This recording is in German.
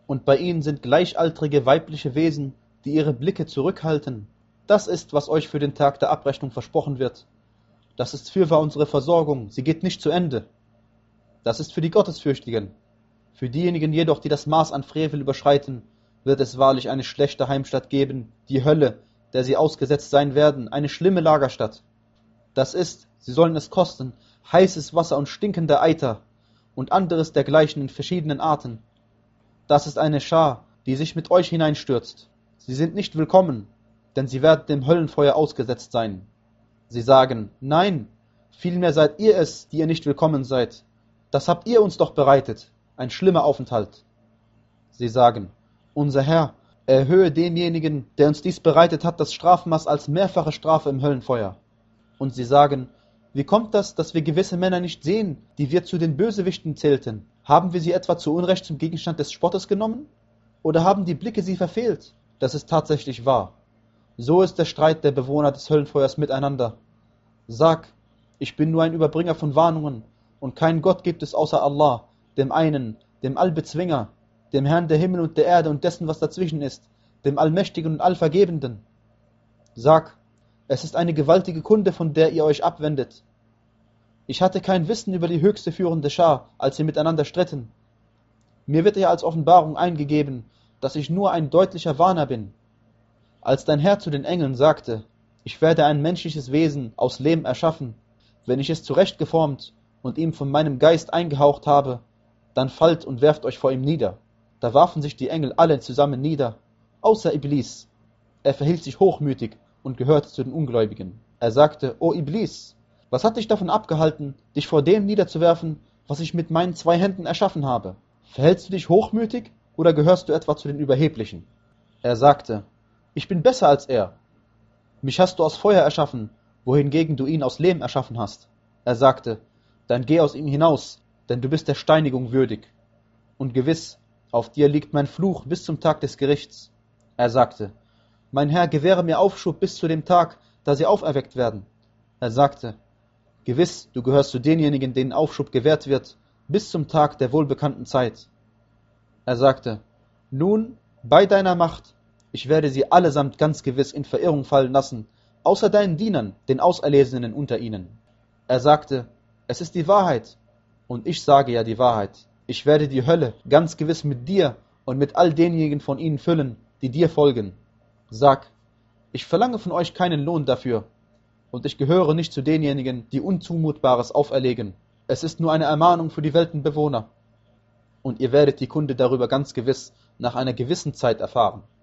und bei ihnen sind gleichaltrige weibliche Wesen, die ihre Blicke zurückhalten. Das ist, was euch für den Tag der Abrechnung versprochen wird. Das ist fürwahr unsere Versorgung, sie geht nicht zu Ende. Das ist für die Gottesfürchtigen. Für diejenigen jedoch, die das Maß an Frevel überschreiten, wird es wahrlich eine schlechte Heimstatt geben, die Hölle, der sie ausgesetzt sein werden, eine schlimme Lagerstatt. Das ist, sie sollen es kosten, heißes Wasser und stinkender Eiter und anderes dergleichen in verschiedenen Arten. Das ist eine Schar, die sich mit euch hineinstürzt. Sie sind nicht willkommen, denn sie werden dem Höllenfeuer ausgesetzt sein. Sie sagen, nein, vielmehr seid ihr es, die ihr nicht willkommen seid. Das habt ihr uns doch bereitet, ein schlimmer Aufenthalt. Sie sagen, unser Herr, erhöhe demjenigen, der uns dies bereitet hat, das Strafmaß als mehrfache Strafe im Höllenfeuer. Und sie sagen, wie kommt das, dass wir gewisse Männer nicht sehen, die wir zu den Bösewichten zählten? Haben wir sie etwa zu Unrecht zum Gegenstand des Spottes genommen? Oder haben die Blicke sie verfehlt? Das ist tatsächlich wahr. So ist der Streit der Bewohner des Höllenfeuers miteinander. Sag, ich bin nur ein Überbringer von Warnungen, und keinen Gott gibt es außer Allah, dem einen, dem Allbezwinger, dem Herrn der Himmel und der Erde und dessen, was dazwischen ist, dem Allmächtigen und Allvergebenden. Sag, es ist eine gewaltige Kunde, von der ihr euch abwendet. Ich hatte kein Wissen über die höchste führende Schar, als sie miteinander stritten. Mir wird ja als Offenbarung eingegeben, dass ich nur ein deutlicher Warner bin. Als dein Herr zu den Engeln sagte, ich werde ein menschliches Wesen aus Lehm erschaffen, wenn ich es zurechtgeformt und ihm von meinem Geist eingehaucht habe, dann fallt und werft euch vor ihm nieder. Da warfen sich die Engel alle zusammen nieder, außer Iblis. Er verhielt sich hochmütig und gehörte zu den Ungläubigen. Er sagte, O Iblis, was hat dich davon abgehalten, dich vor dem niederzuwerfen, was ich mit meinen 2 Händen erschaffen habe? Verhältst du dich hochmütig oder gehörst du etwa zu den Überheblichen? Er sagte, ich bin besser als er. Mich hast du aus Feuer erschaffen, wohingegen du ihn aus Lehm erschaffen hast. Er sagte, dann geh aus ihm hinaus, denn du bist der Steinigung würdig. Und gewiss, auf dir liegt mein Fluch bis zum Tag des Gerichts. Er sagte, mein Herr, gewähre mir Aufschub bis zu dem Tag, da sie auferweckt werden. Er sagte, gewiss, du gehörst zu denjenigen, denen Aufschub gewährt wird, bis zum Tag der wohlbekannten Zeit. Er sagte, nun, bei deiner Macht, ich werde sie allesamt ganz gewiss in Verirrung fallen lassen, außer deinen Dienern, den Auserlesenen unter ihnen. Er sagte, es ist die Wahrheit, und ich sage ja die Wahrheit. Ich werde die Hölle ganz gewiss mit dir und mit all denjenigen von ihnen füllen, die dir folgen. Sag, ich verlange von euch keinen Lohn dafür, und ich gehöre nicht zu denjenigen, die Unzumutbares auferlegen. Es ist nur eine Ermahnung für die Weltenbewohner. Und ihr werdet die Kunde darüber ganz gewiss nach einer gewissen Zeit erfahren.